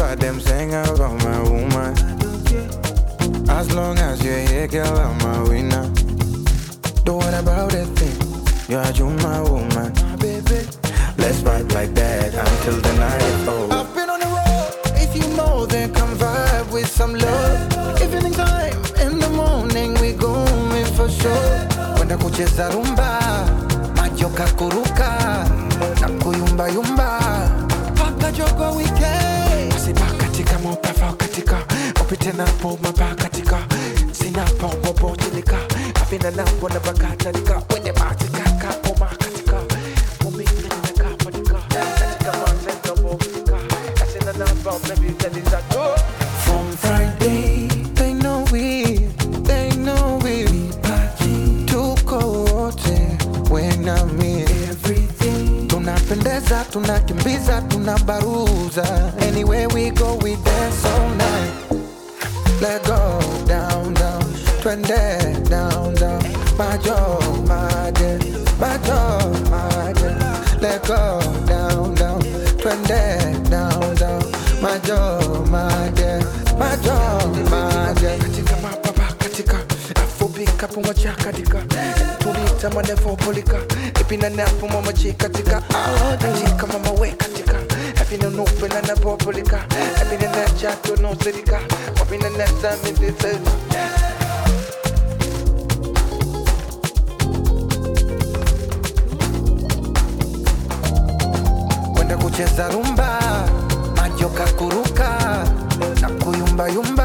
what them saying about my woman. As long as you're here, girl, I'm a winner. Don't worry about a thing. You're my woman, baby. Let's vibe like that until the night is over. I've been on the road. If you know, then come vibe with some love. Evening time, in the morning, we going for sure. Kwenda kucheza rumba, majoka kuruka, na kuyumba yumba. Paka jogo weekend. Sipa katika mopa katika, opite na po mapa katika. Sina po mopo tilika, afina na po na baka talika. Wenye matika kapo makatika, umika na kapa tika. Katika manzenda mo tika, kasina na po baby talisa go. From Friday, they know we tuko wote when I'm in everything. Tunapendeza, tunakimbiza, tunabaruza. Anywhere we go, we dance all night. Let go, down, down, twende, down, down. My joy, my dear, my joy, my dear. Let go, down, down, twende, down, down. My joy, my dear, my joy, my dear. Katika mapapa katika, afobika pumacha katika. Tulita manefo polika, ipina napo mama chikatika. Katika mama we katika, ipina nupe na napo polika. Ipina na chato no zerika, ipina na zami dite. Kwenda kucheza rumba, majoka kuruka, na kuyumba yumba.